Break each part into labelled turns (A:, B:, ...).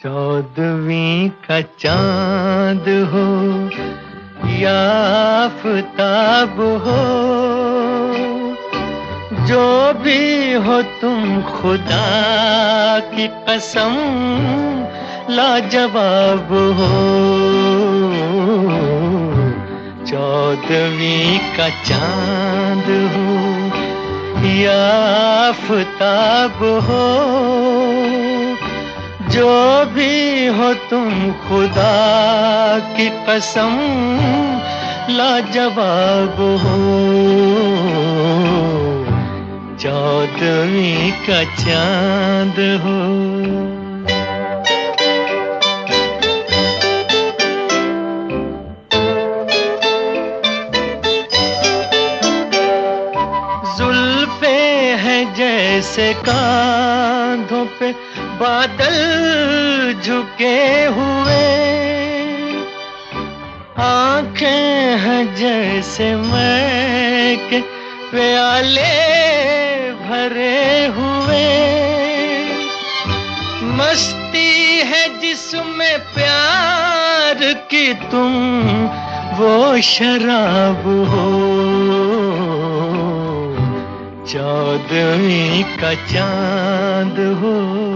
A: चौदहवीं का चांद हो या आफताब हो, जो भी हो तुम खुदा की कसम लाजवाब हो। चौदहवीं का चांद हो या आफताब हो, जो भी हो तुम खुदा की कसम लाजवाब हो। चौदहवीं का चांद हो। जुल्फे हैं जैसे कांधों पे बादल झुके हुए, आंखें हैं जैसे मैं के प्याले भरे हुए, मस्ती है जिसमें प्यार की तुम वो शराब हो। चौदहवीं का चांद हो।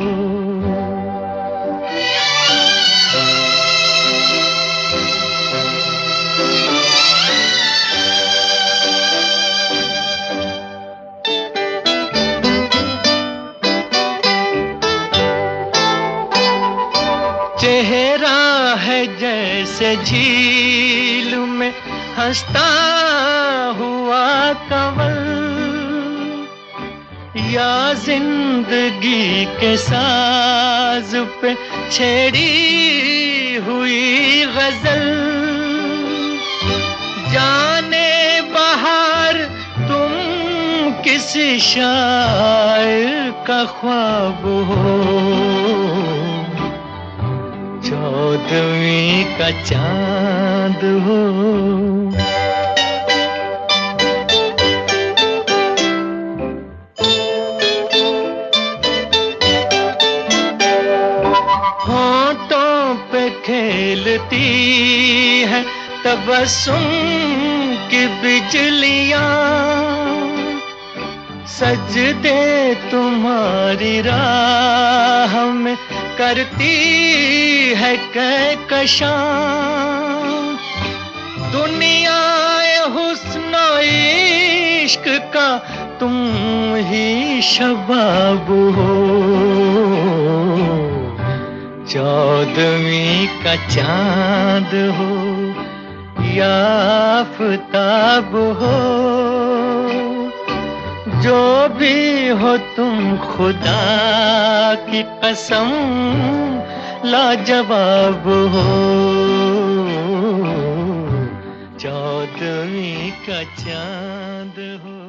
A: चेहरा है जैसे झील में हंसता हुआ कंवल, या जिंदगी के साज पे छेड़ी हुई गजल। जाने बहार तुम किसी शायर का ख्वाब हो। चौदहवीं का चांद हो। होंठों पे खेलती है तबस्सुम की बिजलियां, सजदे तुम्हारी राह में करती है कहकशां। दुनिया हुस्न इश्क का तुम ही शबाब हो। चौदहवीं का चांद हो या आफताब हो, जो भी हो तुम खुदा की कसम लाजवाब हो। चौदहवीं का चांद हो।